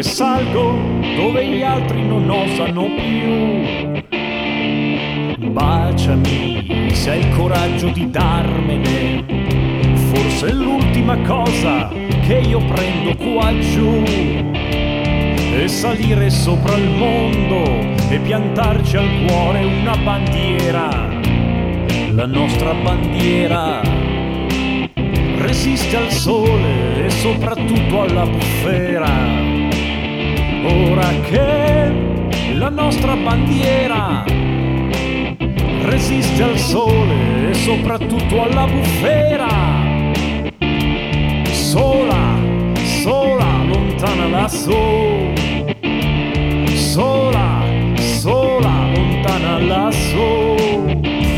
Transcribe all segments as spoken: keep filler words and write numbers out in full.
e salgo dove gli altri non osano più. Baciami se hai il coraggio di darmene, forse è l'ultima cosa che io prendo qua giù. E salire sopra il mondo e piantarci al cuore una bandiera, la nostra bandiera. Resiste al sole e soprattutto alla bufera. Ora che la nostra bandiera resiste al sole e soprattutto alla bufera. Sola, sola, lontana lassù. Sola, sola, lontana lassù.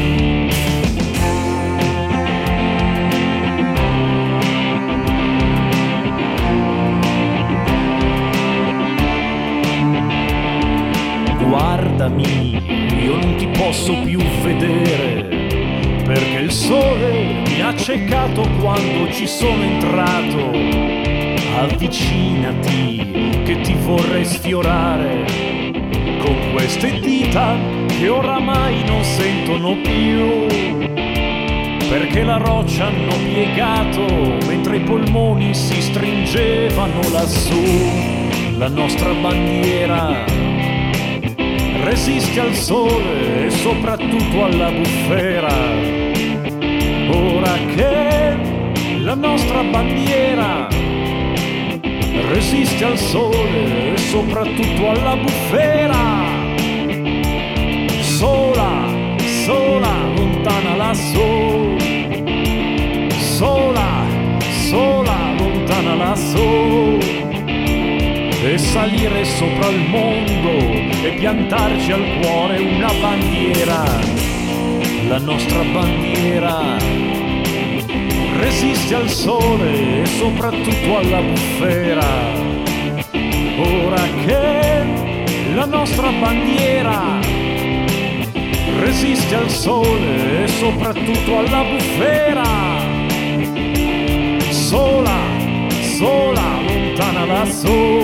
Guardami, io non ti posso più vedere, perché il sole mi ha accecato quando ci sono entrato. Avvicinati, che ti vorrei sfiorare con queste dita che oramai non sentono più, perché la roccia hanno piegato mentre i polmoni si stringevano lassù. La nostra bandiera resiste al sole e soprattutto alla bufera. Ora che la nostra bandiera resiste al sole e soprattutto alla bufera. Sola, sola, lontana lassù. Sola, sola, lontana lassù. E salire sopra il mondo e piantarci al cuore una bandiera, la nostra bandiera resiste al sole e soprattutto alla bufera. Ora che la nostra bandiera resiste al sole e soprattutto alla bufera. Sola, sola, lontana lassù.